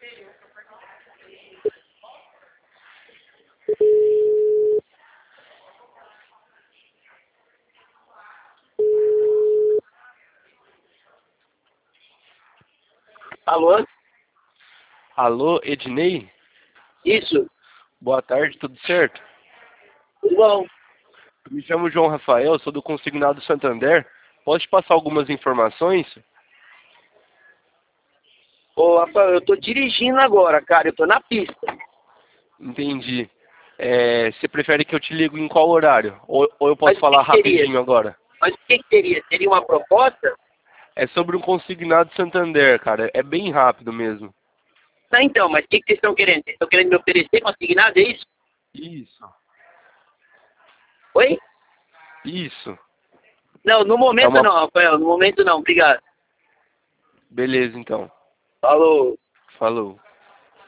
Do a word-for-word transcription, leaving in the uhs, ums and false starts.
Alô? Alô, Ednei? Isso? Boa tarde, tudo certo? Tudo bom? Me chamo João Rafael, sou do Consignado Santander. Posso te passar algumas informações? Ô, Rafael, eu tô dirigindo agora, cara. Eu tô na pista. Entendi. É, você prefere que eu te ligue em qual horário? Ou, ou eu posso Mas o que falar que seria? rapidinho agora? Mas o que que seria? Seria uma proposta? É sobre um Consignado Santander, cara. É bem rápido mesmo. Tá, então, mas o que que vocês estão querendo? Vocês estão querendo me oferecer consignado, é isso? Isso. Oi? Isso. Não, no É momento uma... não, Rafael. No momento não. Obrigado. Beleza, então. Falou. Falou.